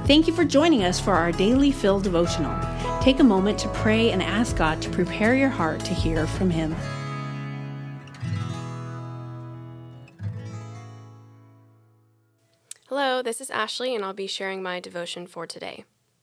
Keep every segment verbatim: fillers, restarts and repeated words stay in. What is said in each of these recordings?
Thank you for joining us for our Daily Fill devotional. Take a moment to pray and ask God to prepare your heart to hear from Him. Hello, this is Ashley, and I'll be sharing my devotion for today.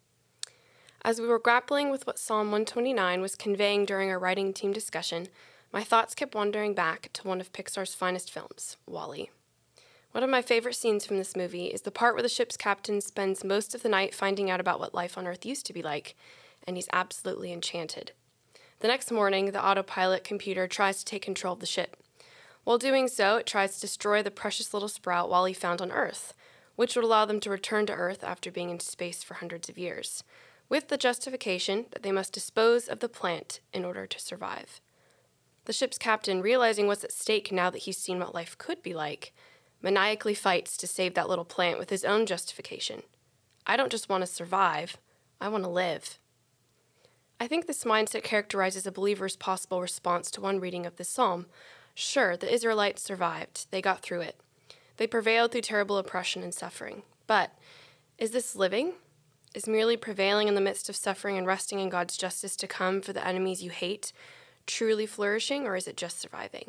As we were grappling with what Psalm one twenty-nine was conveying during our writing team discussion, my thoughts kept wandering back to one of Pixar's finest films, WALL-E. One of my favorite scenes from this movie is the part where the ship's captain spends most of the night finding out about what life on Earth used to be like, and he's absolutely enchanted. The next morning, the autopilot computer tries to take control of the ship. While doing so, it tries to destroy the precious little sprout WALL-E found on Earth, which would allow them to return to Earth after being in space for hundreds of years, with the justification that they must dispose of the plant in order to survive. The ship's captain, realizing what's at stake now that he's seen what life could be like, maniacally fights to save that little plant with his own justification. I don't just want to survive, I want to live. I think this mindset characterizes a believer's possible response to one reading of this psalm. Sure, the Israelites survived. They got through it. They prevailed through terrible oppression and suffering. But is this living? Is merely prevailing in the midst of suffering and resting in God's justice to come for the enemies you hate truly flourishing, or is it just surviving?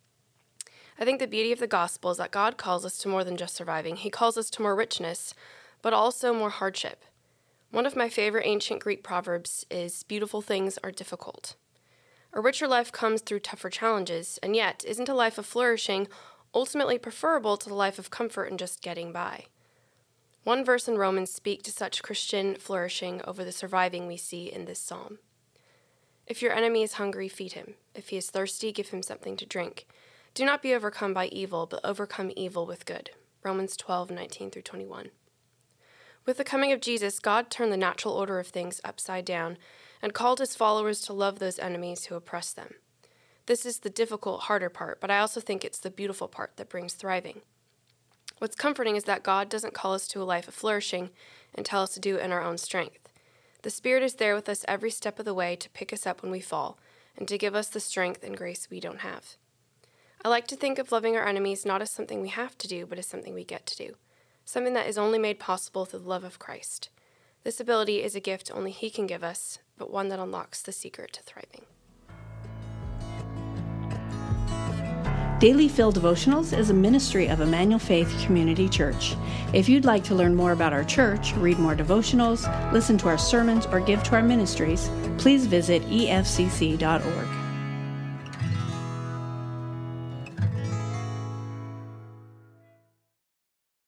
I think the beauty of the gospel is that God calls us to more than just surviving. He calls us to more richness, but also more hardship. One of my favorite ancient Greek proverbs is, "Beautiful things are difficult." A richer life comes through tougher challenges, and yet, isn't a life of flourishing ultimately preferable to the life of comfort and just getting by? One verse in Romans speaks to such Christian flourishing over the surviving we see in this psalm. If your enemy is hungry, feed him. If he is thirsty, give him something to drink. Do not be overcome by evil, but overcome evil with good. Romans twelve, nineteen through twenty-one. With the coming of Jesus, God turned the natural order of things upside down and called his followers to love those enemies who oppress them. This is the difficult, harder part, but I also think it's the beautiful part that brings thriving. What's comforting is that God doesn't call us to a life of flourishing and tell us to do it in our own strength. The Spirit is there with us every step of the way to pick us up when we fall and to give us the strength and grace we don't have. I like to think of loving our enemies not as something we have to do, but as something we get to do, something that is only made possible through the love of Christ. This ability is a gift only He can give us, but one that unlocks the secret to thriving. Daily Fill Devotionals is a ministry of Emmanuel Faith Community Church. If you'd like to learn more about our church, read more devotionals, listen to our sermons, or give to our ministries, please visit e f c c dot org.